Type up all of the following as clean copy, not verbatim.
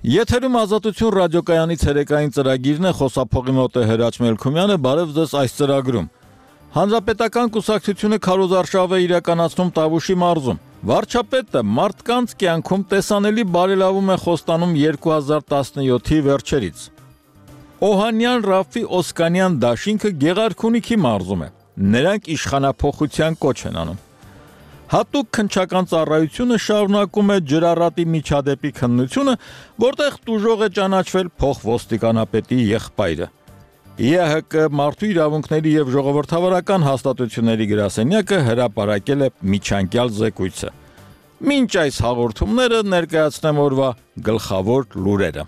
Եթերում ազատություն ռադիոկայանի ցերեկային ծրագիրն է, խոսափողի մոտ է Հրաչ Մելքումյանը, բարև ձեզ այս ծրագրում։ Հանրապետական կուսակցությունը քարոզարշավ է իրականացնում Տավուշի մարզում։ Վարչապետը մարդկանց կյանքում տեսանելի բարելավում է խոստանում 2017-ի վերջերից։ Օհանյան Ռաֆի Օսկանյան դաշինքը Գեղարքունիքի մարզում է։ Նրանք իշխանափոխության կոչ են անում։ Հատուկ քննչական ծառայությունը շարունակում է ջրառատի միջադեպի քննությունը, որտեղ տուժող է ճանաչվել փոխոստիկանապետի եղբայրը։ ԵՀԿ մարդու իրավունքների եւ ժողովրդավարական հաստատությունների գրասենյակը հրապարակել է միջանկյալ զեկույցը։ Մինչ այս հաղորդումները ներկայացնեմ օրվա գլխավոր լուրերը։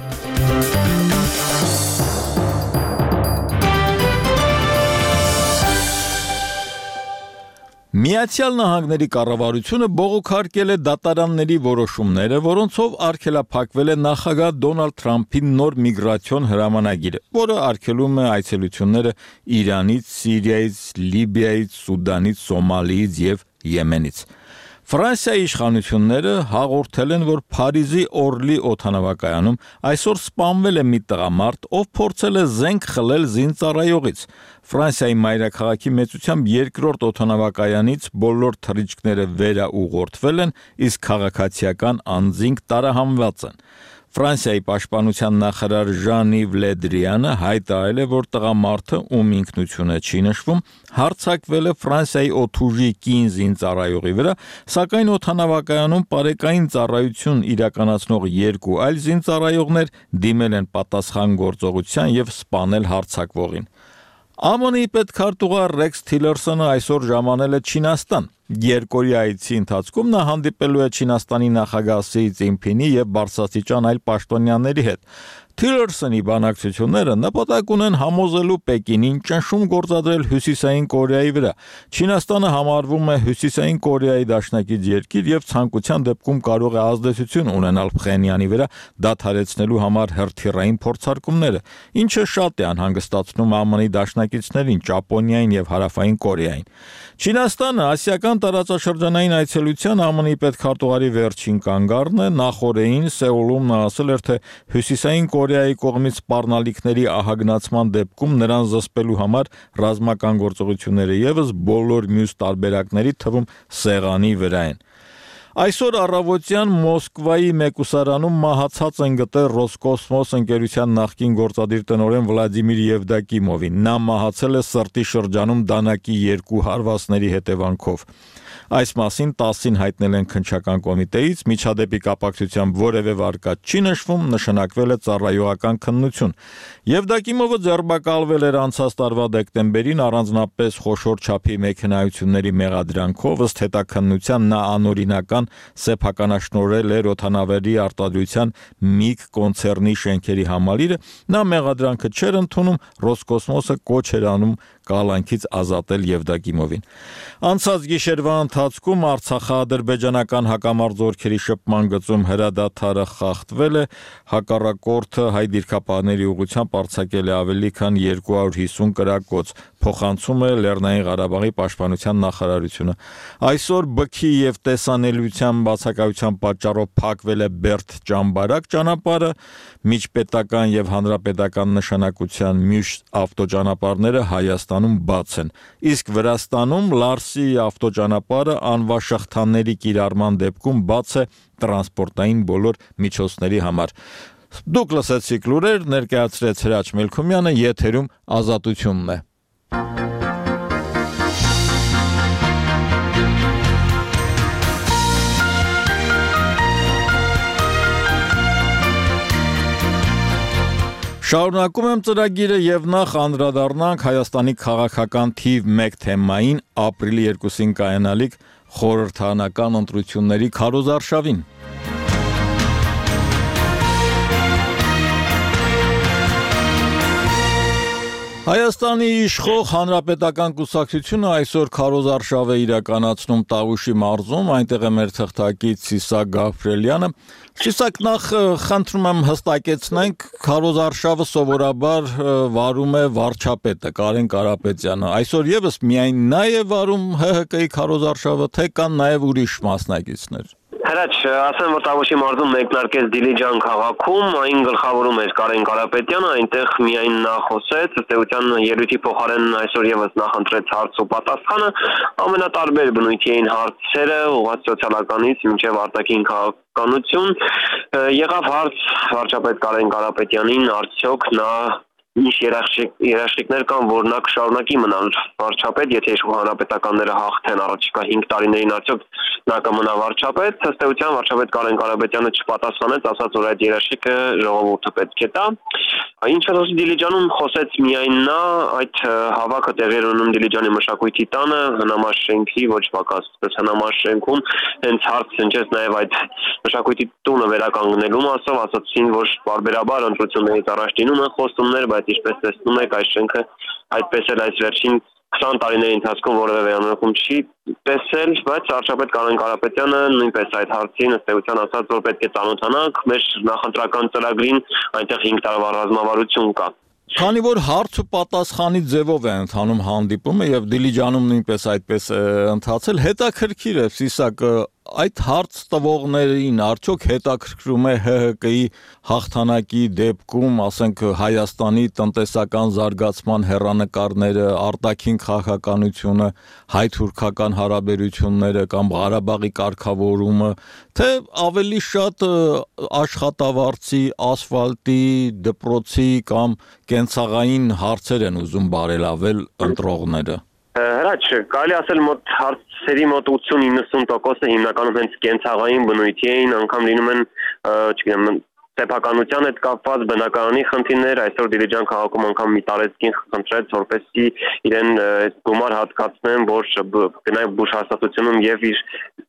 Միացյալ Նահանգների կառավարությունը բողոքարկել է դատարանների որոշումները, որոնցով արգելափակվել է նախագահ Դոնալդ Թրամփի նոր միգրացիոն հրամանագիրը, որը արգելում է այցելությունները Իրանից, Սիրիայից, Լիբիայից, Սուդանից, Սոմալիից եւ Եմենից։ Ֆրանսիայի իշխանությունները հաղորդել են, որ Փարիզի Օրլի օդանավակայանում այսօր սպանվել է մի տղամարդ, ով փորձել է զենք խլել զինծառայողից։ Ֆրանսիայի մայրաքաղաքի մեծությամբ երկրորդ օդանավակայանից բոլոր թռիչքները վերաուղղորդվել են, իսկ քաղաքացիական անձինք տարահանված են։ Ֆրանսիայի պաշտպանության նախարար Ժան-Իվ Լե Դրիանը հայտարարել է, որ տղամարդը, ում ինքնությունը չի նշվում, հարձակվել է Ֆրանսիայի օդուժի կին զինծառայողի վրա, սակայն օդանավակայանում պարեկային ծառայություն իրականացնող երկու այլ զինծառայողներ դիմել են պատասխան գործողության եւ սպանել հարձակվողին։ ԱՄՆ-ի պետքարտուղար Ռեքս Թիլերսոնը այսօր ժամանել է Չինաստան։ Երկօրյա այցի ընթացքում նա հանդիպելու է Չինաստանի նախագահ Սի Ցզինփինի եւ բարձրաստիճան այլ պաշտոնյաների հետ։ Թիլերսոնի բանակցությունները նպատակ ունեն համոզելու Պեկինին ճնշում գործադրել Հյուսիսային Կորեայի վրա։ Չինաստանը համարվում է Հյուսիսային Կորեայի դաշնակից երկիր եւ ցանկության դեպքում կարող է ազդեցություն ունենալ Փխենյանի վրա դադարեցնելու համար հրթիռային փորձարկումները, ինչը շատ է անհանգստացնում ԱՄՆ-ի դաշնակիցներին Ճապոնիային եւ Հարավային Կորեային։ Չինաստանը ասիական տարածաշրջանային այցելության ԱՄՆ-ի պետքարտուղարի վերջին կանգառն է։ Նախորդին Սեուլում նա ասել էր, թե Հյուսիսային Կորեայի կողմից սպառնալիքների ահագնացման դեպքում նրան զսպելու համար ռազմական գործողությունները եւս բոլոր մյուս տարբերակների թվում սեղանի վրա են։ Այսօր առավոտյան Մոսկվայի մեկուսարանում մահացած են գտել Ռոսկոսմոս ընկերության նախկին գործադիր տնօրեն Վլադիմիր Եվդակիմովին։ Նա մահացել է սրտի շրջանում դանակի 2 հարվածների հետևանքով։ Այս մասին 10-ին հայտնել են քննչական կոմիտեից, միջադեպի կապակցությամբ որևէ վարկած չի նշվում, նշանակվել է ծառայողական քննություն։ Եվդակիմովը ձերբակալվել էր անցած տարվա դեկտեմբերին առանձնապես խոշոր չափի մեքենայությունների մեղադրանքով, ըստ հետաքննության նա անօրինական սեփականաշնորհել էր օդանավերի արտադրության MiG կոնցեռնի շենքերի համալիրը, նա մեղադրանքը չէր ընդունում, Ռոսկոսմոսը կոչ էր անում կալանքից ազատել Եվդակիմովին։ Անցած գիշերվա ընթացքում Արցախա-ադրբեջանական հակամարտ զորքերի շփման գծում հրադադարը խախտվել է, հակառակորդը հայ դիրքապահների ուղղությամբ արձակել է ավելի քան 250 կրակոց, փոխանցում է Լեռնային Ղարաբաղի պաշտպանության նախարարությունը։ Այսօր բքի եւ տեսանելիության բացակայության պատճառով փակվել է Բերդ-Ճամբարակ ճանապարհը, միջպետական եւ հանրապետական նշանակության մյուս ավտոճանապարհները Հայաստանում բաց են, իսկ Վրաստանում Լարսի ավտոճանապարհը անվաշղթաների կիրառման դեպքում բաց է տրանսպորտային բոլոր միջոցների համար։ Դուք լսեցիք լուրեր, ներկայացրեց Հրաչ Մելքումյանը, եթերում ազատությունն է։ Շարունակում եմ ծրագիրը եւ նախ անդրադառնանք Հայաստանի քաղաքական թիվ 1 թեմային ապրիլի 2-ին կայանալիք խորհրդարանական ընտրությունների քարոզարշավին։ Հայաստանի իշխող Հանրապետական կուսակցությունը այսօր քարոզարշավ է իրականացնում Տավուշի մարզում, այնտեղ է մեր թղթակից Սիսակ Գաբրելյանը։ Սիսակ, նախ խնդրում եմ հստակեցնենք, քարոզարշավը սովորաբար վարում է վարչապետը Կարեն Կարապետյանը։ Այսօր եւս միայն նա է վարում ՀՀԿ-ի քարոզարշավը, թե կան նաեւ ուրիշ մասնակիցներ։ Հրաչ, ասեմ, որ Տավուշի մարզում մեկնարկեց Դիլիջան քաղաքում, այն գլխավորում էր Կարեն Կարապետյանը, այնտեղ միայն նա խոսեց, ըստ էության ելույթի փոխարեն այսօր եւս նախընտրեց հարց ու պատասխանը, ամենատարբեր բնույթի էին հարցերը, ուղղված սոցիալականից մինչև արտաքին քաղաքականություն, եղավ հարց վարչապետ Կարեն Կարապետյանին, արդյոք նա ինչ երաշխիքներ կան, որ նա կշարունակի մնալ վարչապետ, եթե իշխող հանրապետականները հաղթեն առաջիկա 5 տարիներին, արդյոք նա կմնա վարչապետ, ըստ էության վարչապետ Կարեն Կարապետյանը չպատասխանեց, ասաց, որ այդ երաշխիքը ժողովուրդը պետք է տա։ Ինչը Դիլիջանում խոսեց միայն նա, այդ հավաքը տեղի էր ունենում Դիլիջանի մշակույթի տանը, հնամաշ շենքի, ոչ պակաս հնամաշ շենքում, հենց հարց հնչեց նաև այդ մշակույթի տունը վերականգնելու մասով, ասացին, որ պարբերաբար ընտրություններից առաջ լինում են խոստումներ, բայց ինչպես տեսնում եք, այս շենքը այդպես էլ այս վերջին 20 տարիների ընթացքում որևէ վերանորոգում չի տեսել, բայց վարչապետ Կարեն Կարապետյանը նույնպես այդ հարցին ըստ էության ասաց, որ պետք է ծանոթանանք մեր նախընտրական ծրագրին, այնտեղ 5 տարվա ռազմավարություն կա։ Քանի որ հարց ու պատասխանի ձևով է ընթանում հանդիպումը եւ Դիլիջանում նույնպես այդպես է ընթացել, հետաքրքիր է Սիսակ այդ հարց տվողներին արդյոք հետաքրքրում է ՀՀԿ-ի հաղթանակի դեպքում, ասենք Հայաստանի տնտեսական զարգացման հեռանկարները, արտաքին քաղաքականությունը, հայ-թուրքական հարաբերությունները կամ Ղարաբաղի կարգավորումը, թե ավելի շատ աշխատավարձի, ասֆալտի, դպրոցի կամ կենցաղային հարցեր են ուզում բարելավել ընտրողները։ Հրաչ, կարելի ասել մոտ հարցերի մոտ 80-90% հիմնականում հենց կենցաղային բնույթի էին, անգամ լինում են, չգիտեմ, սեփականության հետ կապված բնակարանի խնդիրներ, այսօր Դիլիջան քաղաքում անգամ մի տարեցկին խնդրեց, որպեսզի իրեն գումար հատկացնեն, որ գնա բուժհաստատությունում եւ իր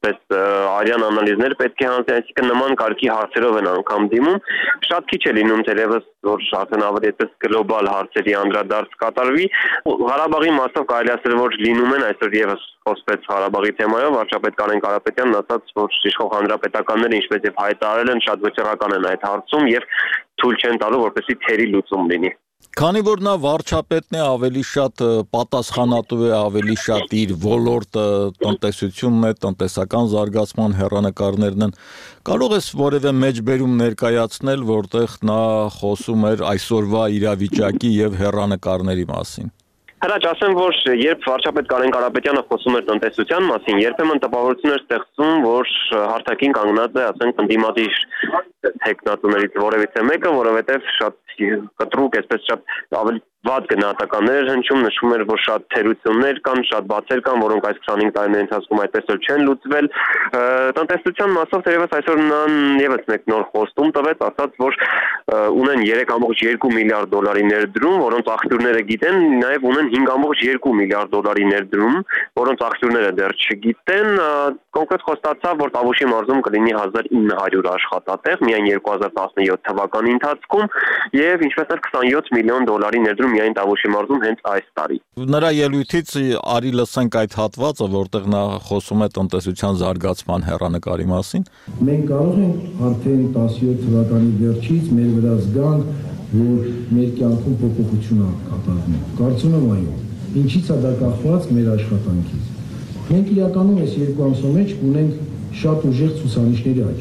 արյան անալիզներ պետք է հանձնի, այսինքն նման կարգի հարցերով են անգամ դիմում, շատ քիչ է լինում թերևս, որ արդեն ավելի այդպես գլոբալ հարցերի անդրադարձ կատարվի, Ղարաբաղի մասով կարելի ասել, որ լինում են այսօր եւս խոսվեց Ղարաբաղի թեմայով, վարչապետ Կարեն Կարապետյանն ասաց, որ իշխող հանրապետականները ինչպես եւ հայտարարել են, շատ վճռական են այդ հարցում եւ թույլ չեն տալու, որպեսզի թերի լուծում լինի։ Քանի որ նա վարչապետն է, ավելի շատ պատասխանատու է, ավելի շատ իր ոլորտը տնտեսությունն է, տնտեսական զարգացման հեռանկարներն են, կարող ես որևէ մեջբերում ներկայացնել, որտեղ նա խոսում էր այսօրվա իրավիճակի եւ հեռանկարների մասին։ Հրաչ, ասեմ, որ երբ վարչապետ Կարեն Կարապետյանը խոսում էր տնտեսության մասին, երբեմն տպավորություն էր ստեղծում, որ հարթակին կանգնած է, ասենք, ընդդիմադիր տեխնատուներից որևիցե մեկը, որովհետև շատ կտրուկ, այսպես շատ ավելի վատ գնահատականներ էր հնչում, նշում էր, որ շատ թերություններ կան, շատ բացեր կան, որոնք այս 25 տարիների ընթացքում այդպես էլ չեն լուծվել։ Տնտեսության մասով թերևս այսօր նրան եւս մեկ նոր խոստում տվեց, ասաց, որ ունեն 3.2 միլիարդ դոլարի ներդրում, որոնց աղբյուրները գիտեն, նաև ունեն 5.2 միլիարդ դոլարի ներդրում, որոնց աղբյուրները դեռ չգիտեն, կոնկրետ խոստացավ, որ Տավուշի մարզում կլինի 1900 աշխատատեղ միայն 2017 թվականի ընթացքում եւ ինչպես էլ 27 միլիոն դոլարի ներդրում միայն Տավուշի մարզում հենց այս տարի։ Նրա ելույթից արի լսենք այդ հատվածը, որտեղ նա խոսում է տնտեսության զարգացման հեռանկարի մասին։ Մենք կարող ենք արդեն 17 թվականի վերջից մեր վրա զգանք, որ մեր կյանքում փոփոխություն է կատարվում։ Կարծում եմ այո։ Ինչից է դա կախված մեր աշխատանքից։ Մենք իրականում այս երկու ամսու մեջ ունենք շատ ուժեղ ցուցանիշների աճ։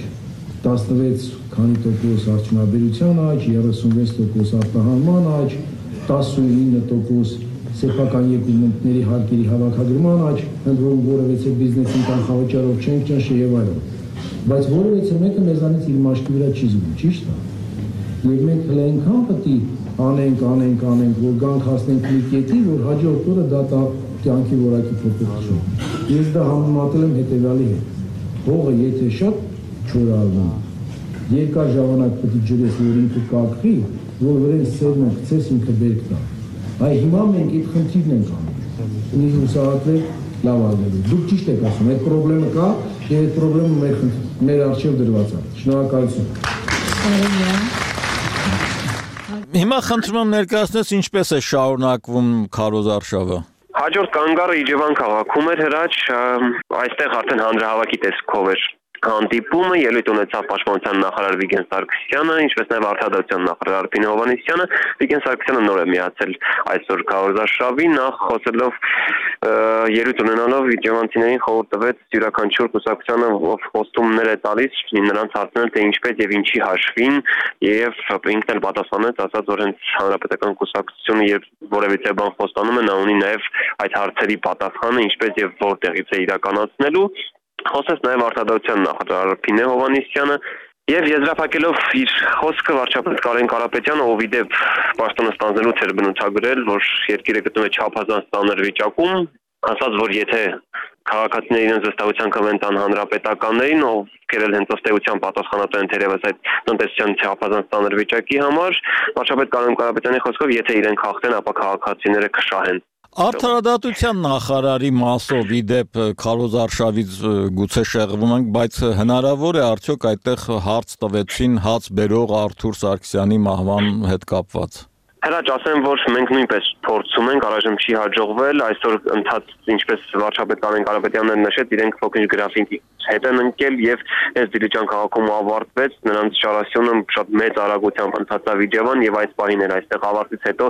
16% արդյունաբերության աճ, 36% արտահանման աճ, 19% սեփական եկամուտների հարկերի հավաքագրման աճ, ընդ որում որևէ բիզնեսի կանխավճարով չենք ճնշել եւ այլն։ Բայց որևէ մեկը մեզանից իր մաշկի վրա չի զգում, ճիշտ է։ Եվ մենք հենց այնքան պետք է անենք, որ գանք հասնենք մի կետի, որ հաջորդ օրը դա կյանքի որակի փոփոխություն։ Ես դա համեմատել եմ հետևյալի հետ։ Հողը եթե շատ չորալվում, երկար ժամանակ պետք է ջրես, որ ինքը կակվի, որ վրան սերմը գցես ինքը բերք տա։ Այ հիմա մենք այդ խնդիրն ենք անում։ Մի հուսահատվել լավ ալնելու։ Դուք ճիշտ եք ասում, այդ խնդրեմը կա, եւ այդ խնդրեմը մեր առջև դրված է։ Շնորհակալություն։ Հիմա խնդրում եմ ներկայացնես ինչպես է շարունակվում քարոզարշավը։ Հաջորդ կանգառը Իջևան քաղաքում էր, Հրաչ, այստեղ արդեն հանրահավաքի տեսքով էր հանդիպումը ելույթ ունեցավ Պաշտպանության նախարար Վիգեն Սարգսյանը, ինչպես նաև Արտադրության նախարար Արփին Հովհաննիսյանը։ Վիգեն Սարգսյանը նոր է միացել այսօր քարոզարշավին, նախ խոսելով ելույթ ունենալով իջևանցիներին խորհուրդ տվեց յուրաքանչյուր կուսակցությանը խոստումներ է տալիս նրանց հարցնել թե ինչպես եւ ինչի հաշվին եւ ինքն էլ պատասխանեց, ասաց որ հենց հանրապետական կուսակցությունը երբ որևիցե բան խոստանում է նա ունի նաեւ այդ հարցերի պատասխանը ինչպես եւ որտեղից է իրականացնելու։ Խոսեց նաև Արտադրության նախարար Արփին Հովհաննիսյանը եւ եզրափակելով իր խոսքը վարչապետ Կարեն Կարապետյանը, ով իդեպ պաշտոնը ստանձնելուց էր բնութագրել, որ երկիրը գտնվում է չափազանց ծանր վիճակում, ասաց, որ եթե քաղաքացիները իրենց վստահության կվեն տան հանրապետականներին, ովքեր էլ հենց ըստեյության պատասխանատու են թերևս այդ տնտեսության չափազանց ծանր վիճակի համար, վարչապետ Կարեն Կարապետյանի խոսքով, եթե իրենք հաղթեն, ապա քաղաքացիները կշահեն։ Արդարադատության նախարարի մասով իդեպ քարոզարշավից գուցե շեղվում ենք, բայց հնարավոր է արդյոք այդտեղ հարց տվեցին հաց բերող Արթուր Սարգսյանի մահվան հետ կապված։ Հրաչ ասեմ, որ մենք նույնպես փորձում ենք, առայժմ չի հաջողվել, այսօր ընթաց ինչպես վարչապետ Կարեն Կարապետյանն նշեց, իրենք փոքր գրաֆիկի հետ են ընկել եւ այս Դիլիջան քաղաքում ավարտվեց, նրանց շարասյունը շատ մեծ արագությամբ ընթացավ Իջևան եւ այս պահին էլ այստեղ ավարտից հետո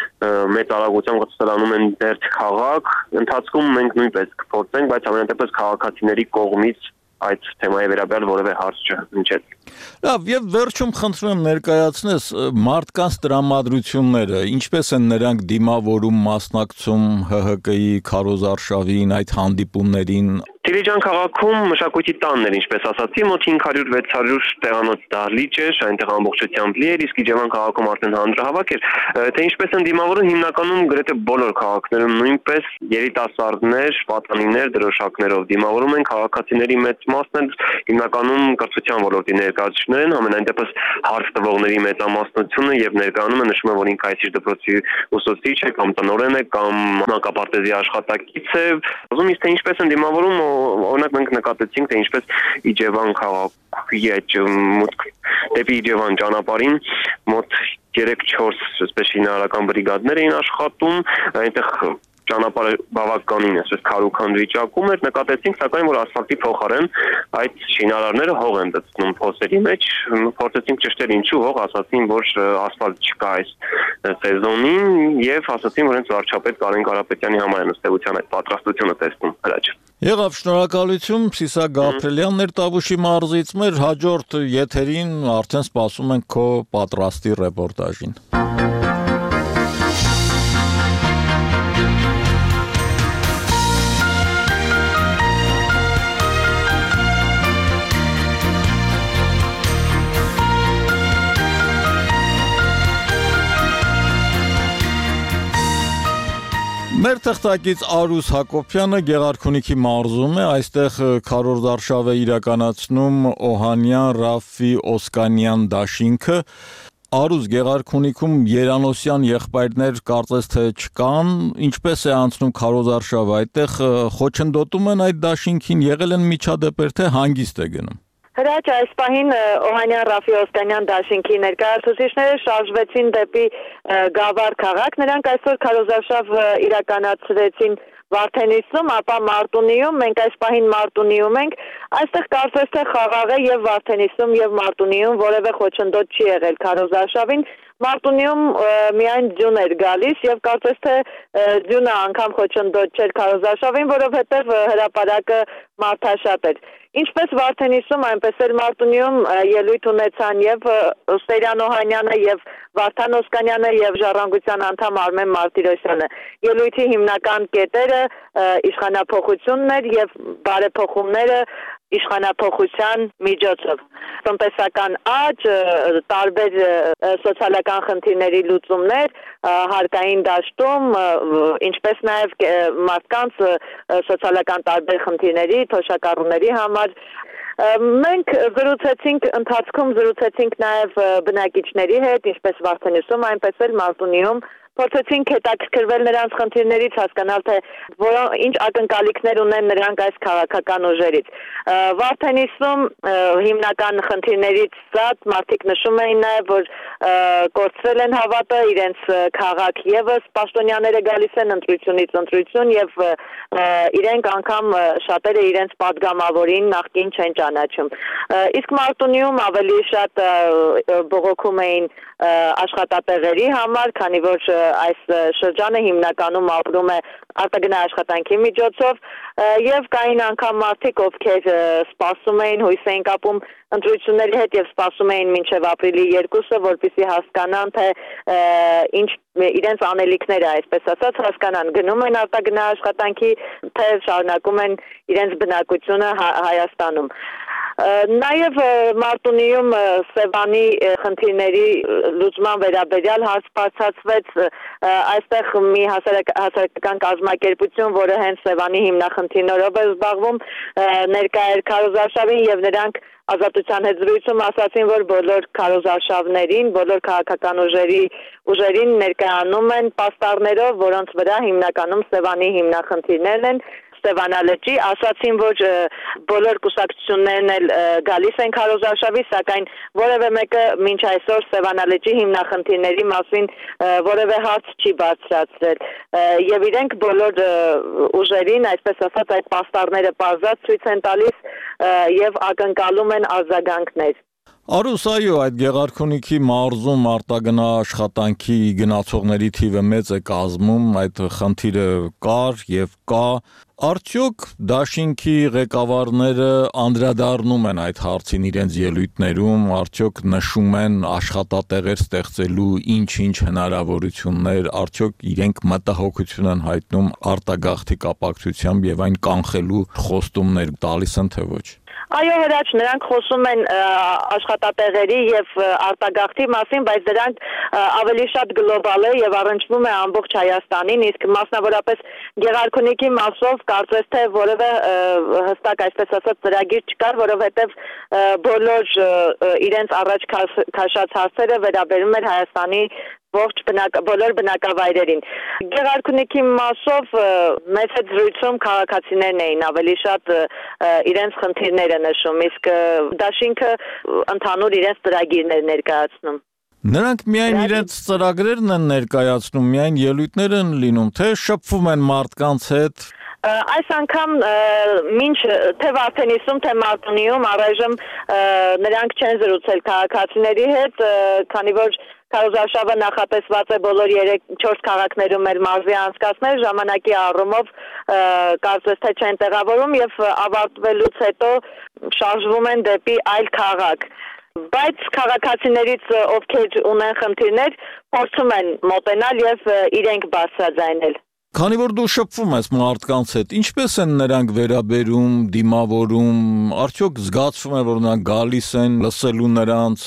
մեծ արագությամբ կստանում են Բերդ քաղաք, ընթացքում մենք նույնպես կփորձենք, բայց ամենատեպս քաղաքացիների կողմից այդ թեմայի վերաբերյալ որևէ հարց չհնչեց։ Լավ, եւ վերջում խնդրում եմ ներկայացնես մարդկանց տրամադրությունները, ինչպես են նրանք դիմավորում մասնակցում ՀՀԿ-ի քարոզարշավին, այդ հանդիպումներին։ Դիլիջան քաղաքում մշակույթի տանն էր, ինչպես ասացի, մոտ 500-600 տեղանոց դահլիճ էր, այնտեղ ամբողջությամբ լի էր, իսկ Իջևան քաղաքում արդեն հանրահավաք էր, թե ինչպես են դիմավորում հիմնականում գրեթե բոլոր քաղաքներում նույնպես երիտասարդներ, պատանիներ, դրոշակներով դիմավորում են, քաղաքացիների մեծ մասն էլ հիմնականում կրթության ոլորտի ներկայացուցիչներ են, համենայն դեպս հարց տվողների մեծամասնությունը եւ ներկայանում է նշում է, որ ինքը այսիշ դպրոցի ուսուցիչ է կամ տնօրեն է կամ մանկապարտեզի աշխատակից է, ուզում իսկ թե ինչպես են դիմավորում, օրինակ մենք նկատեցինք, թե ինչպես Իջևան քաղաքի այդ մուտք դեպի Իջևան ճանապարհին մոտ 3-4 այսպես շինարարական բրիգադներ էին աշխատում, այնտեղ ճանապարհը բավականին այսպես քարուքանդ վիճակում էր, նկատեցինք սակայն որ ասֆալտի փոխարեն այդ շինարարները հող են դնում փոսերի մեջ, փորձեցինք ճշտել ինչու հող, ասացին որ ասֆալտ չկա այս սեզոնին եւ ասացին որ հենց վարչապետ Կարեն Կարապետյանի համար են ըստեյության այդ պատրաստությունը տեսնում հրաչ։ Եղավ, շնորհակալություն, Սիսակ Գաբրելյանն էր Տավուշի մարզից, մեր հաջորդ եթերին արդեն սպասում ենք քո պատրաստի ռեպորտաժին։ Մեր թղթակից Արուս Հակոբյանը Գեղարքունիքի մարզում է, այստեղ քարոզարշավ է իրականացնում Օհանյան Ռաֆի Օսկանյան դաշինքը։ Արուս, Գեղարքունիքում Երանոսյան եղբայրներ կարծես թե չկան, ինչպես է անցնում քարոզարշավը, այդտեղ խոչընդոտում են այդ դաշինքին, եղել են միջադեպեր, թե հանգիստ է գնում։ Հրաչ այս պահին Օհանյան Ռաֆի Օսկանյան դաշինքի ներկայացուցիչները շարժվեցին դեպի Գավառ քաղաք, նրանք այսօր քարոզարշավ իրականացրեցին Վարդենիսում, ապա Մարտունիում, մենք այս պահին Մարտունիում ենք, այստեղ կարծես թե խաղաղ է եւ Վարդենիսում եւ Մարտունիում որևէ խոչընդոտ չի եղել քարոզարշավին, Մարտունիում միայն ձյուն էր գալիս եւ կարծես թե ձյունը անգամ խոչընդոտ չէր քարոզարշավին, որովհետեւ հրապարակը մարդաշատ էր։ Ինչպես Վարդենիսում, այնպես էլ Մարտունիում ելույթ ունեցան եւ Ստերյան Օհանյանը եւ Վարդան Օսկանյանը եւ Ժառանգության անդամ Արմեն Մարտիրոսյանը։ Ելույթի հիմնական կետերը իշխանափոխությունն էր եւ բարեփոխումները իշխանափոխության միջոցով։ Տնտեսական աճ, տարբեր սոցիալական խնդիրների լուծումներ, հարկային դաշտում, ինչպես նաև մարդկանց սոցիալական տարբեր խնդիրների, թոշակառուների համար։ Մենք ընթացքում զրուցեցինք նաև բնակիչների հետ, ինչպես Վարդենիսում, այնպես էլ Մարտունիում փորձեցինք հետաքրքրվել նրանց խնդիրներից, հասկանալ թե ինչ ակնկալիքներ ունեն նրանք այս քաղաքական ուժերից։ Վարդենիսում հիմնական խնդիրներից զատ մարդիկ նշում էին նաև, որ կորցրել են հավատը, իրենց քաղաք եւս պաշտոնյաները գալիս են ընտրությունից ընտրություն եւ իրենք անգամ շատերը իրենց падգամավորին նախկին չեն ճանաչում։ Իսկ Մարտունիում ավելի շատ բողոքում էին աշխատատեղերի համար, քանի որ այս շրջանը հիմնականում ապրում է արտագնա աշխատանքի միջոցով եւ կային անգամ մարդիկ, ովքեր սպասում էին, հույս էին կապում ընտրությունների հետ եւ սպասում էին մինչեւ ապրիլի 2-ը, որպեսզի հասկանան, թե ինչ իրենց անելիքները, այսպես ասած, հասկանան, գնում են արտագնա աշխատանքի, թե շարունակում են իրենց բնակությունը Հայաստանում։ Նաև Մարտունիում Սևանի խնդիրների լուծման վերաբերյալ հարց բարձրացվեց, այստեղ մի հասարակական կազմակերպություն, որը հենց Սևանի հիմնախնդիրներով է զբաղվում, ներկա էր քարոզարշավին եւ նրանք ազատության հետ զրույցում ասացին, որ բոլոր քարոզարշավներին, բոլոր քաղաքական ուժերին ներկայանում են պաստառներով, որոնց վրա հիմնականում Սևանի հիմնախնդիրներն են, Ստեվանալեջի, ասացին, որ բոլոր կուսակցություններն էլ գալիս են քարոզարշավի, սակայն որևէ մեկը մինչ այսօր Ստեվանալեջի հիմնախնդիրների մասին որևէ հարց չի բարձրացրել։ Եվ իրենք բոլոր ուժերին, այսպես ասած, այդ պաստառները պարզած ցույց են տալիս եւ ակնկալում են արձագանքներ։ Արուս, այո, այդ Գեղարքունիքի մարզում արտագնա աշխատանքի գնացողների թիվը մեծ է կազմում, այդ խնդիրը կար եւ կա։ Արդյոք Դաշինքի ղեկավարները անդրադառնում են այդ հարցին իրենց ելույթներում, արդյոք նշում են աշխատատեղեր ստեղծելու ինչ-ինչ հնարավորություններ, արդյոք իրենք մտահոգություն են հայտնում արտագաղթի կապակցությամբ եւ այն կանխելու խոստումներ տալիս են թե ոչ։ Այո, Հրաչ, նրանք խոսում են աշխատատեղերի եւ արտագաղթի մասին, բայց դրանք ավելի շատ գլոբալ է եւ առնչվում է ամբողջ Հայաստանին, իսկ մասնավորապես Գեղարքունիքի մասով կարծես թե որևէ հստակ, այսպես ասած, ծրագիր չկար, որովհետեւ բոլոր իրենց առաջ քաշած հարցերը վերաբերում էր Հայաստանի բոլոր բնակավայրերին։ Գեղարքունիքի մասով մեծ հետ զրույցում քաղաքացիներն էին ավելի շատ իրենց խնդիրները նշում, իսկ Դաշինքը ընդհանուր իրենց ծրագիրներ ներկայացնում։ Նրանք միայն իրենց ծրագրերն են ներկայացնում, միայն ելույթներ են լինում, թե շփվում են մարդկանց հետ։ Այս անգամ մինչ թե Վարդենիսում, թե Մարտունիում առայժմ նրանք չեն զրուցել քաղաքացիների հետ, քանի որ քարոզարշավը նախատեսված է բոլոր 3-4 քաղաքներում մեր մարզի անցկացնել, ժամանակի առումով կարծես թե չեն տեղավորում եւ ավարտվելուց հետո շարժվում են դեպի այլ քաղաք։ Բայց քաղաքացիներից ովքեր ունեն խնդիրներ, փորձում են մոտենալ եւ իրենք բարձրաձայնել։ Քանի որ դու շփվում ես մարդկանց հետ, ինչպես են նրանք վերաբերում, դիմավորում, արդյոք զգացվում է, որ նրանք գալիս են լսելու նրանց,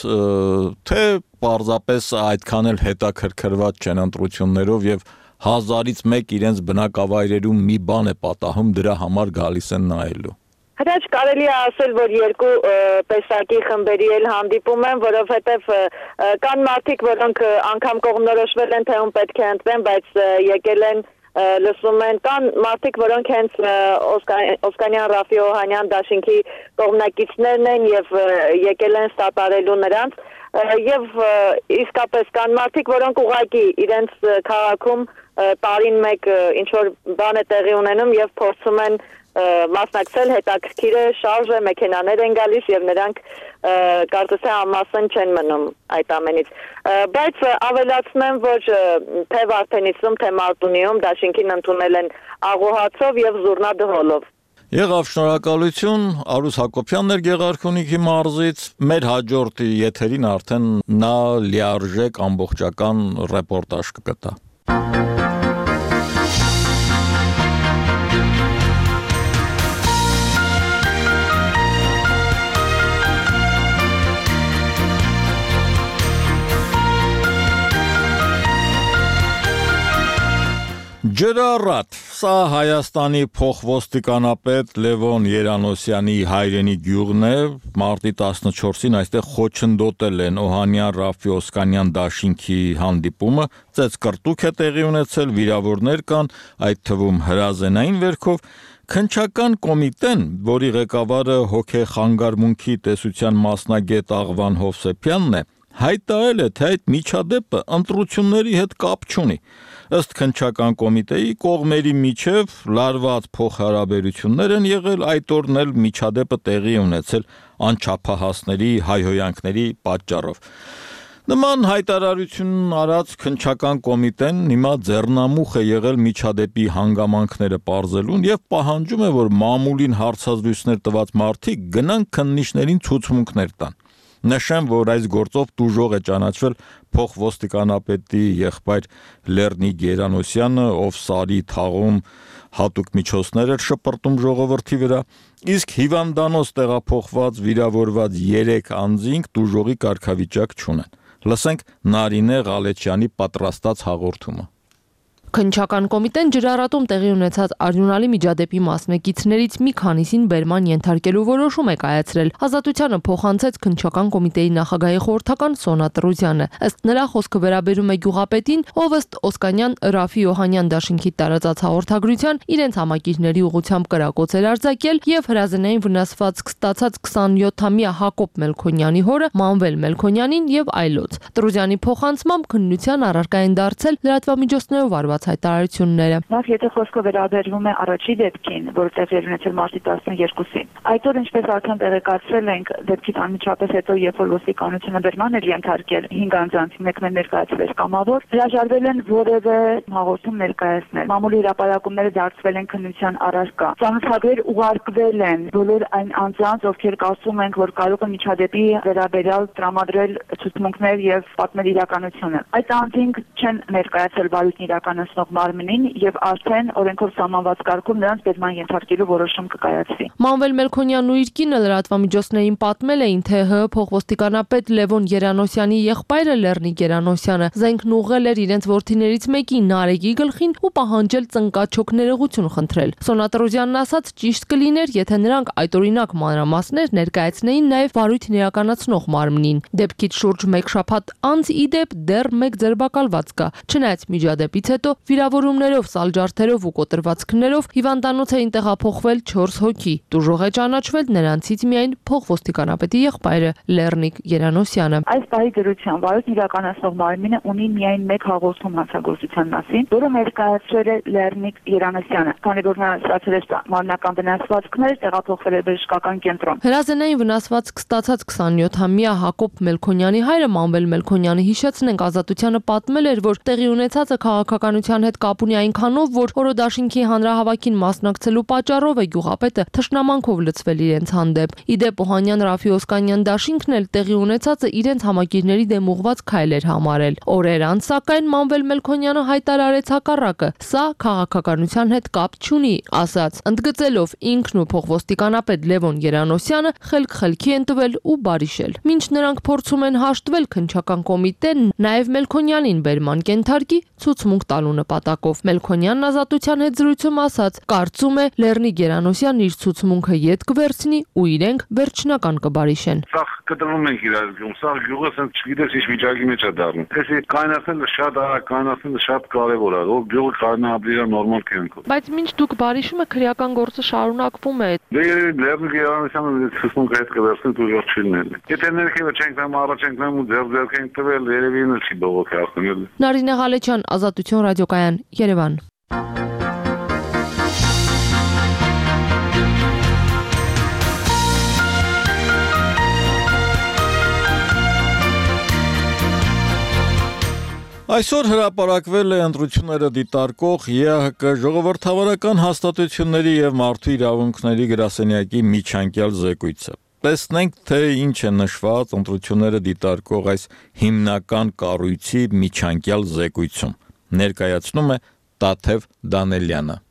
թե պարզապես այդքան էլ հետաքրքրված չեն ընտրություններով եւ 1000-ից մեկ իրենց բնակավայրերում մի բան է պատահում, դրա համար գալիս են նայելու։ Հրաչ, կարելի է ասել, որ երկու տեսակի խմբերի էլ հանդիպում են, որովհետև կան մարդիկ, որոնք անգամ կողմնորոշվել են, թե ում պետք է ընտրեն, բայց եկել են լսում են, կան մարդիկ, որոնք հենց Օսկանյան Ռաֆի Օհանյան Դաշինքի կողմնակիցներն են եւ եկել են ստատարելու նրանց եւ իսկապես կան մարդիկ, որոնք ուղղակի իրենց քաղաքում տարին մեկ ինչ որ բան է տեղի ունենում եւ փորձում են մասնակցել, հետաքրքիր է, շարժ է, մեքենաներ են գալիս եւ նրանք կարծես թե ամասն չեն մնում այդ ամենից։ Բայց ավելացնեմ, որ թե Վարդենիսում, թե Մարտունիում Դաշինքին ընդունել են աղոհացով եւ զուռնադհոլով։ Եղավ, շնորհակալություն, Արուս Հակոբյանն էր Գեղարքունիքի մարզից, մեր հաջորդ եթերին արդեն նա լիարժեք ամբողջական ռեպորտաժ կգտա։ Ջրառատ, սա Հայաստանի փոխոստիկանապետ Լևոն Երանոսյանի հայրենի գյուղն է, մարտի 14-ին այստեղ խոչընդոտել են Օհանյան Ռաֆի Օսկանյան դաշինքի հանդիպումը, ծեծկռտուք է տեղի ունեցել, վիրավորներ կան, այդ թվում հրազենային վերքով, Քննչական կոմիտեն, որի ղեկավարը հոգեխանգարմունքի տեսության մասնագետ Աղվան Հովսեփյանն է, հայտարարել է, թե այդ միջադեպը ընտրությունների հետ կապ չունի։ Ըստ քննչական կոմիտեի կողմերի միջև լարված փոխհարաբերություններ են եղել, այդ օրն էլ միջադեպը տեղի ունեցել անչափահասների հայհոյանքների պատճառով։ Նման հայտարարություն արած քննչական կոմիտեն հիմա ձեռնամուխ է եղել միջադեպի հանգամանքները պարզելուն եւ պահանջում է, որ մամուլին հարցազրույցներ տված մարդիկ գնան քննիչներին ցուցմունքներ տան։ Նշեմ, որ այս գործով դուժող է ճանաչվել փոխոստիկանապետի եղբայր Լեռնիկ Երանոսյանը, ով սարի թաղում հատուկ միջոցներ էր շպրտում ժողովրդի վրա, իսկ հիվանդանոց տեղափոխված վիրավորված 3 անձինք դուժողի կարգավիճակ չունեն։ Լսենք Նարինե Ղալեչյանի պատրաստած հաղորդումը։ Քննչական կոմիտեն ջրառատում տեղի ունեցած արյունալի միջադեպի մասնակիցներից մի քանիսին բերման ենթարկելու որոշում է կայացրել։ Ազատությանը փոխանցեց քննչական կոմիտեի նախագահի խորհրդական Սոնա Տրուզյանը։ Ըստ նրա խոսքը վերաբերում է գյուղապետին, ով ըստ Օսկանյան Ռաֆի Օհանյան դաշինքի տարածած հաղորդագրության իրենց համակիրների ուղղությամբ կրակոց էր արձակել եւ հրազենային վնասվածք ստացած 27-ամյա Հակոբ Մելքոնյանի հորը Մանվել Մելքոնյանին եւ այլոց։ Տրուզյանի փոխանցմամբ քննության առարկա են դարձել լրատվամիջոցներով արված հայտարարությունները։ Նախ եթե խոսքը վերաբերվում է առաջի դեպքին, որը տեղի ունեցել մարտի 12-ին, այդ օր ինչպես արդեն տեղեկացրել ենք, դեպքից անմիջապես հետո, երբ որ ոստիկանությունը բերման էր ենթարկել 5 անձանց, մեկն ներկայացվեց կամավոր, հրաժարվել են որևէ հաղորդում ներկայացնել։ Մամուլի հրապարակումները դարձվել են քննության առարկա։ Ծանոթագրեր ուղարկվել են բոլոր այն անձանց, ովքեր կարծում ենք, որ կարող են միջադեպի վերաբերյալ տրամադրել ցուցմունքներ եւ պատմել իրականությունը։ Այդ անձինք չեն ներկայացել վարույթն իրականացնող մարմնին եւ արդեն օրենքով սահմանված կարգով նրանց բերման ենթարկելու որոշում կկայացվի։ Մանվել Մելքոնյանն ու իր կինը լրատվամիջոցներին պատմել էին, թե ՀՀ փոխոստիկանապետ Լևոն Երանոսյանի եղբայրը Լեռնիկ Երանոսյանը զենքն ուղղել էր իրենց որդիներից մեկի Նարեկի գլխին ու պահանջել ծնկաչոք ներողություն խնդրել։ Սոնա Տրուզյանն ասաց, ճիշտ կլիներ, եթե նրանք այդօրինակ մանրամասներ ներկայացնեին նաեւ վարույթն իրականացնող մարմնին։ Դեպքից շուրջ 1 շաբաթ անց ի դեպ դեռ 1 ձերբակալված կա։ Չնայած միջադեպից հետո վիրավորումներով, սալջարդերով ու կոտրվածքներով հիվանդանոց էին տեղափոխվել 4 հոգի։ Դուժող է ճանաչվել նրանցից միայն փոխոստիկանապետի եղբայրը Լեռնիկ Երանոսյանը։ Այս պահի դրությամբ վարույթն իրականացնող մարմինը ունի միայն 1 հաղորդում հանցագործության մասին, որը ներկայացրել է Լեռնիկ Երանոսյանը, քանի որ նա ստացել է մարմնական վնասվածքներ, տեղափոխվել է բժշկական կենտրոն։ Հրազենային վնասվածք ստացած 27-ամյա Հակոբ Մելքոնյանի հայրը Մանվել Մելքոնյանը հիշեցնենք ազատությանը պատմել էր, որ տեղի ունեցածը քաղաքականության հետ կապ ունի այնքանով, որ օրոդաշինքի հանրահավաքին մասնակցելու պատճառով է գյուղապետը թշնամանքով լցվել իրենց հանդեպ։ Իդեպ Օհանյան Ռաֆի Օսկանյան դաշինքն էլ տեղի ունեցածը իրենց համակիրների դեմ ուղղված քայլ էր համարել։ Օրեր անց սակայն Մանվել Մելքոնյանը հայտարարեց հակառակը։ Սա քաղաքականության հետ կապ չունի, ասաց, ընդգծելով ինքն ու փոխոստիկանապետ Լևոն Երանոսյանը խելք-խելքի են տվել ու բարիշել։ Մինչ նրանք փորձում են հաշտվել, քննչական կոմիտեն նաև Մելքոնյանին բերման կենթարկի ցուցմունք տալու նպատակով։ Մելքոնյանն ազատության հետ զրույցում ասաց, կարծում է Լեռնիկ Երանոսյանն իր ցուցմունքը ետ կվերցնի ու իրենք վերջնական կբարիշեն։ Սա կտրվում ենք իրար գյուղ, սա գյուղը ասենք չգիտես ինչ վիճակի մեջ է դառնում։ Էսի կայնացնելը շատ արագ, կայնացնելը շատ կարևոր է, որ գյուղը կարողանա ապրել նորմալ կյանքով։ Բայց մինչ դուք բարիշում եք, քրեական գործը շարունակվում է։ Դե Լեռնիկ Երանոսյանը ցուցմունքը հետ կվերցնի ու ոչ չլինել։ Եթե ներքևը չենք նայում, առաջ ենք նայում ու ձեռք ենք տվել, երևի ինձ չի բողոքի ասնել։ Նարինե Ղալեչյան, Ազատություն ռադիոկայան, Երևան։ Այսօր հրապարակվել է ընտրությունները դիտարկող ԵԱՀԿ ժողովրդավարական հաստատությունների եւ մարդու իրավունքների գրասենյակի միջանկյալ զեկույցը։ Տեսնենք, թե ինչ է նշված ընտրությունները դիտարկող այս հիմնական կառույցի միջանկյալ զեկույցում։ Ներկայացնում է Տաթև Դանելյանը։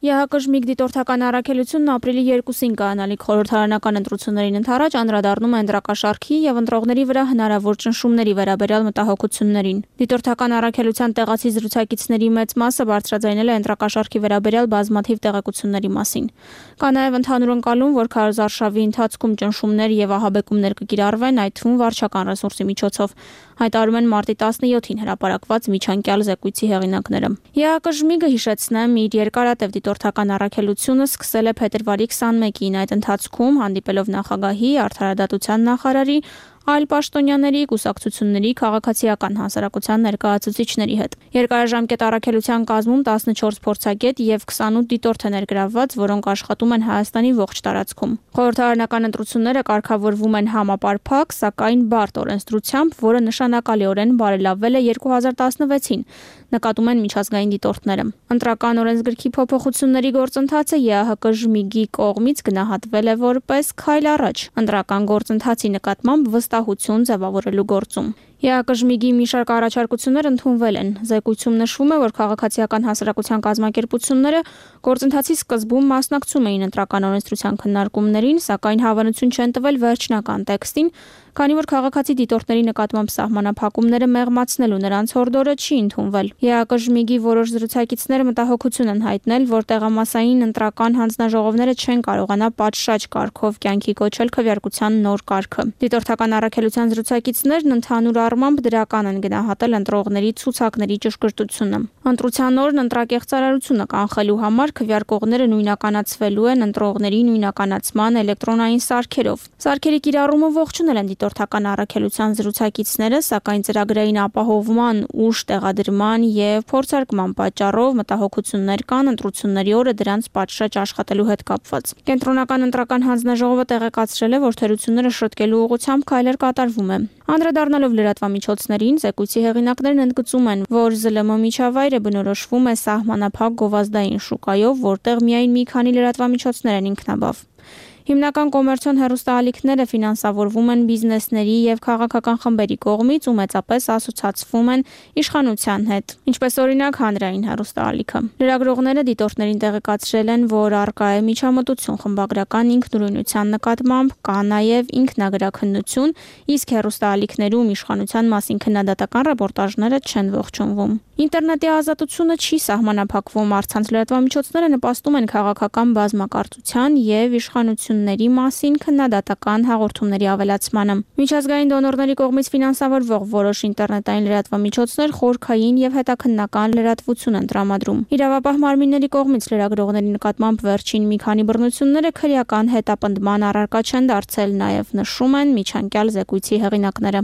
ԵՀԿ-ՄԻԳ դիտորդական առաքելությունն ապրիլի 2-ին կայանալիք խորհրդարանական ընտրություններին ընդառաջ անդրադառնում է ընտրակաշառքի եւ ընտրողների վրա հնարավոր ճնշումների վերաբերյալ մտահոգություններին։ Դիտորդական առաքելության տեղացի զրուցակիցների մեծ մասը բարձրաձայնել է ընտրակաշառքի վերաբերյալ բազմաթիվ տեղեկությունների մասին։ Կա նաեւ ընդհանուր ընկալում, որ քարոզարշավի ընթացքում ճնշումներ եւ ահաբեկումներ կկիրառվեն, այդ թվում վարչական ռեսուրսի միջոցով, հայտարարում են մարտի 17-ին հրապարակված միջանկյալ զեկույցի հեղինակները։ ԵՀԿ-ՄԻԳ-ը հիշեցնեմ իր երկարատև դիտորդական առաքելությունը սկսել է փետրվարի 21-ին, այդ ընթացքում հանդիպելով նախագահի, արդարադատության նախարարի, այլ պաշտոնյաների, կուսակցությունների, քաղաքացիական հասարակության ներկայացուցիչների հետ։ Երկարաժամկետ առաքելության կազմում 14 փորձագետ եւ 28 դիտորդ է ներգրավված, որոնք աշխատում են Հայաստանի ողջ տարածքում։ Խորհրդարանական ընտրությունները կարգավորվում են համապարփակ, սակայն բարդ օրենսդրությամբ, որը նշանակալիորեն բարելավվել է 2016-ին, նկատում են միջազգային դիտորդները։ Ընտրական օրենսգրքի փոփոխությունների գործընթացը ԵՀԿ-ՄԻԳ-ի կողմից գնահատվել է որպես քայլ առաջ ընտրական գործընթացի նկատմամբ վստահություն ձևավորելու գործում։ ԵՀԿ-ՄԻԳ-ի մի շարք առաջարկություններ ընդունվել են։ Զեկույցում նշվում է, որ քաղաքացիական հասարակության կազմակերպությունները գործընթացի սկզբում մասնակցում էին ընտրական օրենսդրության քննարկումներին, սակայն հավանություն չեն տվել վերջնական տեքստին, քանի որ քաղաքացի դիտորդների նկատմամբ սահմանափակումները մեղմացնելու նրանց հորդորը չի ընդունվել։ ԵՀԿ-ՄԻԳ-ի որոշ զրուցակիցներ մտահոգություն են հայտնել, որ տեղամասային ընտրական հանձնաժողովները չեն կարողանա պատշաճ կարգով կյանքի կոչել քվեարկության նոր կարգը։ Դիտորդական առաքելության զրուցակիցներն ընդհանուր առմամբ դրական են գնահատել ընտրողների ցուցակների ճշգրտությունը։ Ընտրության օրն ընտրակեղծարարությունը կանխելու համար քվեարկողները նույնականացվելու են ընտրողների նույնականացման էլեկտրոնային սարքերով։ Սարքերի կիրառումը ողջունել են դիտորդական առաքելության զրուցակիցները, սակայն ծրագրային ապահովման, ուժ տեղադրման եւ փորձարկման պատճառով մտահոգություններ կան ընտրությունների օրը դրանց պատշաճ աշխատելու հետ կապված։ Կենտրոնական ընտրական հանձնաժողովը տեղեկացրել է, որ թերությունները շտկելու ուղղությամբ քայլեր կատարվում է։ Անդրադառնալով լրատվամիջոցներին, զեկույցի հեղինակներն ընդգծում են, որ ԶԼՄ միջավայրը բնորոշվում է սահմանափակ գովազդային շուկայով, որտեղ միայն մի քանի լրատվամիջոցներ են ինքնաբավ։ Հիմնական կոմերցիոն հեռուստաալիքները ֆինանսավորվում են բիզնեսների եւ քաղաքական խմբերի կողմից ու մեծապես ասոցացվում են իշխանության հետ, ինչպես օրինակ հանրային հեռուստաալիքը։ Լրագրողները դիտորդներին տեղեկացրել են, որ առկա է միջամտություն խմբագրական ինքնուրույնության նկատմամբ, կա նաեւ ինքնագրաքննություն, իսկ հեռուստաալիքներում իշխանության մասին քննադատական ռեպորտաժները չեն ողջունվում։ Ինտերնետի ազատությունը չի սահմանափակվում, առցանց լրատվամիջոցները նպաստում են քաղաքական բազմակարծության եւ իշխանությունների մասին քննադատական հաղորդումների ավելացմանը։ Միջազգային դոնորների կողմից ֆինանսավորվող որոշ ինտերնետային լրատվամիջոցներ խորքային եւ հետաքննական լրատվություն են տրամադրում։ Իրավապահ մարմինների կողմից լրագրողների նկատմամբ վերջին մի քանի բռնությունները քրեական հետապնդման առարկա չեն դարձել, նաեւ նշում են միջանկյալ զեկույցի հեղինակները։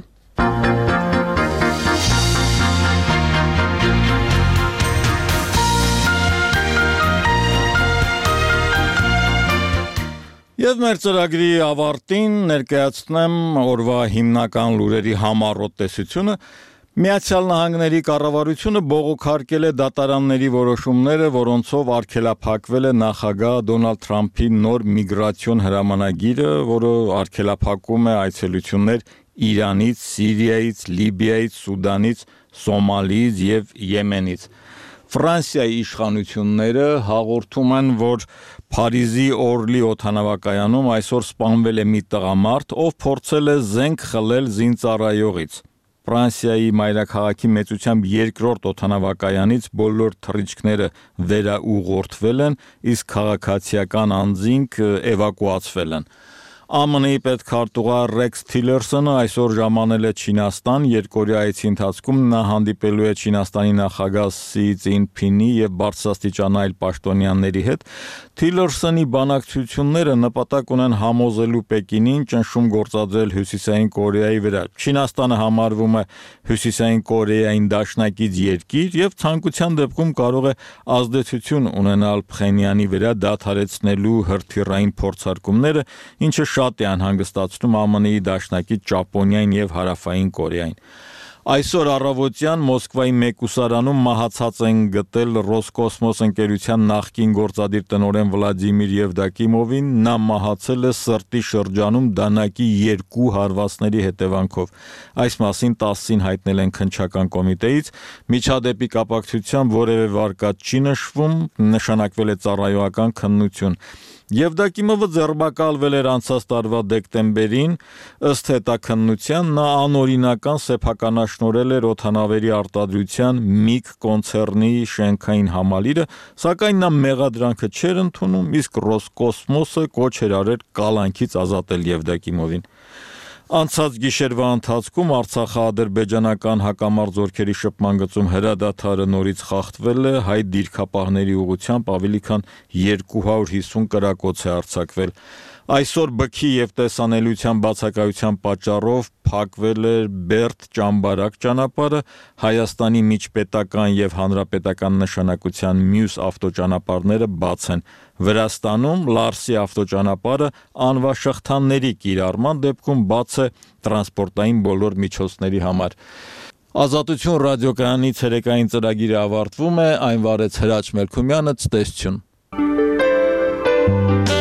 Եվ մեր ծրագրի ավարտին ներկայացնեմ օրվա հիմնական լուրերի համառոտ տեսությունը։ Միացյալ Նահանգների կառավարությունը բողոքարկել է դատարանների որոշումները, որոնցով արգելափակվել է նախագահ Դոնալդ Թրամփի նոր միգրացիոն հրամանագիրը, որը արգելափակում է այցելություններ Իրանից, Սիրիայից, Լիբիայից, Սուդանից, Սոմալիից եւ Եմենից։ Ֆրանսիայի իշխանությունները հաղորդում են, որ Փարիզի Օրլի օդանավակայանում այսօր սպանվել է մի տղամարդ, ով փորձել է զենք խլել զինծառայողից։ Ֆրանսիայի մայրաքաղաքի մեծությամբ երկրորդ օդանավակայանից բոլոր թռիչքները վերաուղղորդվել են, իսկ քաղաքացիական անձինք էվակուացվել են։ ԱՄՆ-ի պետքարտուղար Ռեքս Թիլերսոնը այսօր ժամանել է Չինաստան, երկօրյա այցի ընթացքում նա հանդիպելու է Չինաստանի նախագահ Սի Ցզինփինի եւ բարձրաստիճան այլ պաշտոնյաների հետ։ Թիլերսոնի բանակցությունները նպատակ ունեն համոզելու Պեկինին ճնշում գործադրել Հյուսիսային Կորեայի վրա։ Չինաստանը համարվում է Հյուսիսային Կորեային դաշնակից երկիր եւ ցանկության դեպքում կարող է ազդեցություն ունենալ Փխենյանի վրա դադարեցնելու հրթիռային փորձարկումները, ինչը շատ է անհանգստացնում ԱՄՆ-ի դաշնակից Ճապոնիային եւ Հարավային Կորեային։ Այսօր առավոտյան Մոսկվայի մեկ ուսարանում մահացած են գտել Ռոսկոսմոս ընկերության նախկին գործադիր տնօրեն Վլադիմիր Եվդակիմովին, նա մահացել է սրտի շրջանում դանակի 2 հարվածների հետևանքով։ Այս մասին 10-ին հայտնել են քննչական կոմիտեից, միջադեպի կապակցությամբ որևէ վարկած չի նշվում, նշանակվել է ծառայողական քննություն։ Եվդակիմովը ձերբակալվել էր անցած տարվա դեկտեմբերին, ըստ հետաքննության նա անօրինական սեփականաշնորհել էր օդանավերի արտադրության MIG կոնցեռնի շենքային համալիրը, սակայն նա մեղադրանքը չէր ընդունում, իսկ Ռոսկոսմոսը կոչ էր արել կալանքից ազատել Եվդակիմովին։ Անցած գիշերվա ընթացքում Արցախա-ադրբեջանական հակամարտ զորքերի շփման գծում հրադադարը նորից խախտվել է, հայ դիրքապահների ուղղությամբ ավելի քան 250 կրակոց է արձակվել։ Այսօր բքի եւ տեսանելիության բացակայության պատճառով փակվել է Բերդ-Ճամբարակ ճանապարհը, Հայաստանի միջպետական եւ հանրապետական նշանակության մյուս ավտոճանապարհները բաց են։ Վրաստանում Լարսի ավտոճանապարհը անվաշղթաների կիրառման դեպքում բաց է տրանսպորտային բոլոր միջոցների համար։ Ազատություն ռադիոկայանի ցերեկային ծրագիրը ավարտվում է, այն վարեց Հրաչ Մելքումյանը, ցտեսություն։